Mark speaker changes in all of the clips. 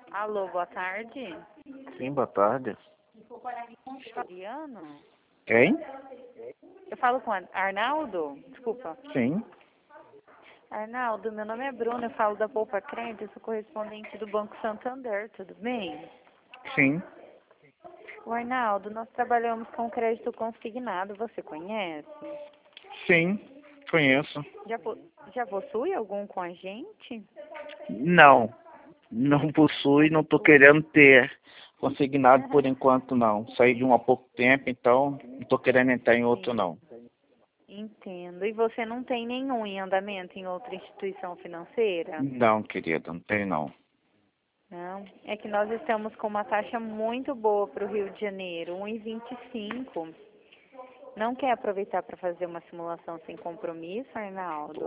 Speaker 1: Alô, boa tarde.
Speaker 2: Sim, boa tarde.
Speaker 1: Adriano?
Speaker 2: Quem?
Speaker 1: Eu falo com Arnaldo? Desculpa.
Speaker 2: Sim.
Speaker 1: Arnaldo, meu nome é Bruna, eu falo da Poupa Crédito, sou correspondente do Banco Santander, tudo bem?
Speaker 2: Sim.
Speaker 1: O Arnaldo, nós trabalhamos com crédito consignado, você conhece?
Speaker 2: Sim, conheço.
Speaker 1: Já possui algum com a gente?
Speaker 2: Não, não possui, não estou querendo ter. Consignado por enquanto não. Saí de um há pouco tempo, então não estou querendo entrar em outro
Speaker 1: Sim,
Speaker 2: não.
Speaker 1: entendo. E você não tem nenhum em andamento em outra instituição financeira?
Speaker 2: Não, querida, não tem não.
Speaker 1: Não, é que nós estamos com uma taxa muito boa para o Rio de Janeiro, 1,25. Não quer aproveitar para fazer uma simulação sem compromisso, Arnaldo?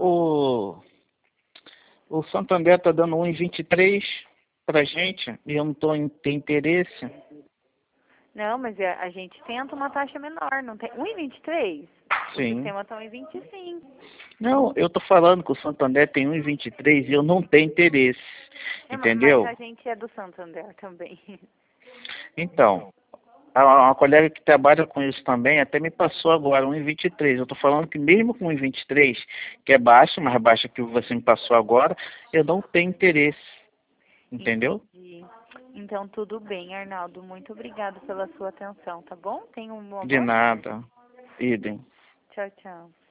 Speaker 2: O Santander está dando 1,23 pra gente e eu não estou em ter interesse.
Speaker 1: Não, mas a gente tenta uma taxa menor, não tem 1,23? O
Speaker 2: Sim.
Speaker 1: sistema está 1,25.
Speaker 2: Não, eu estou falando que o Santander tem 1,23 e eu não tenho interesse.
Speaker 1: É, mas
Speaker 2: Entendeu?
Speaker 1: a gente é do Santander também.
Speaker 2: Então, uma colega que trabalha com isso também até me passou agora 1,23. Eu estou falando que mesmo com 1,23, que é baixo, mais baixa que você me passou agora, eu não tenho interesse. Entendeu?
Speaker 1: Entendi. Então, tudo bem, Arnaldo. Muito obrigado pela sua atenção, tá bom? Tenha uma
Speaker 2: De
Speaker 1: boa tarde.
Speaker 2: nada. Idem.
Speaker 1: Tchau, tchau.